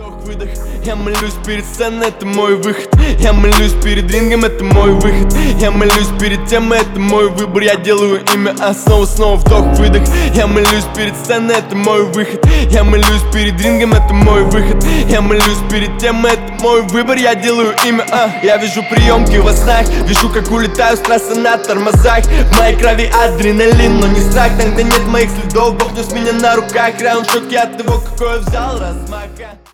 Вдох-выдох, я молюсь перед сценой, это мой выход. Я молюсь перед рингом, это мой выход. Я молюсь перед темой, это мой выбор. Я делаю имя, а снова вдох-выдох. Я молюсь перед сценой, это мой выход. Я молюсь перед рингом, это мой выход. Я молюсь перед темой, это мой выбор. Я делаю имя, Я вижу приемки во снах, вижу, как улетаю с трассы на тормозах. В моей крови адреналин, но не страх. Там, где нет моих следов, Бог нес меня на руках. Раунд-шот от того, какой я взял размаха.